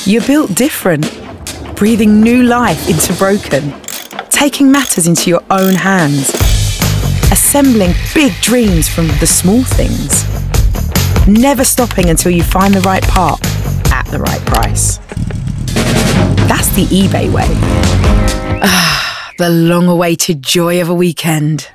You're built different, breathing new life into broken, taking matters into your own hands, assembling big dreams from the small things, never stopping until you find the right part at the right price. That's the eBay way. The long-awaited joy of a weekend.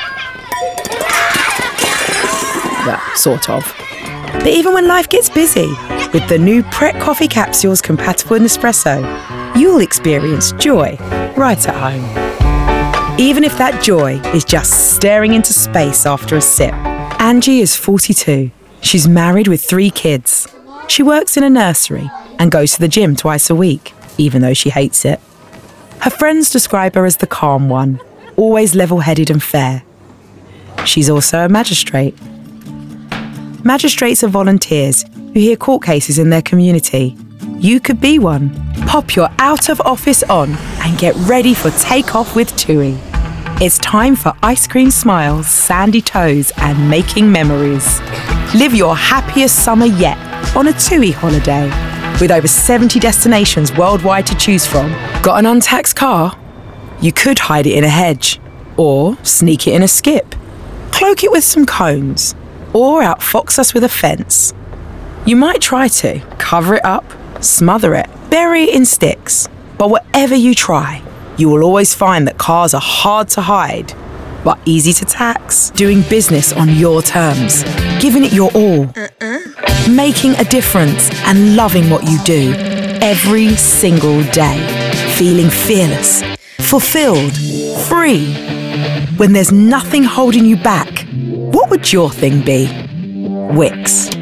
Well, sort of. But even when life gets busy, with the new Pret coffee capsules compatible in Nespresso, you'll experience joy right at home. Even if that joy is just staring into space after a sip. Angie is 42. She's married with 3 kids. She works in a nursery and goes to the gym twice a week, even though she hates it. Her friends describe her as the calm one, always level-headed and fair. She's also a magistrate. Magistrates are volunteers who hear court cases in their community. You could be one. Pop your out-of-office on and get ready for takeoff with TUI. It's time for ice cream smiles, sandy toes, and making memories. Live your happiest summer yet on a TUI holiday. With over 70 destinations worldwide to choose from. Got an untaxed car? You could hide it in a hedge, or sneak it in a skip, cloak it with some cones, or outfox us with a fence. You might try to cover it up, smother it, bury it in sticks. But whatever you try, you will always find that cars are hard to hide, but easy to tax. Doing business on your terms, giving it your all, making a difference and loving what you do every single day. Feeling fearless, fulfilled, free. When there's nothing holding you back, what would your thing be? Wix.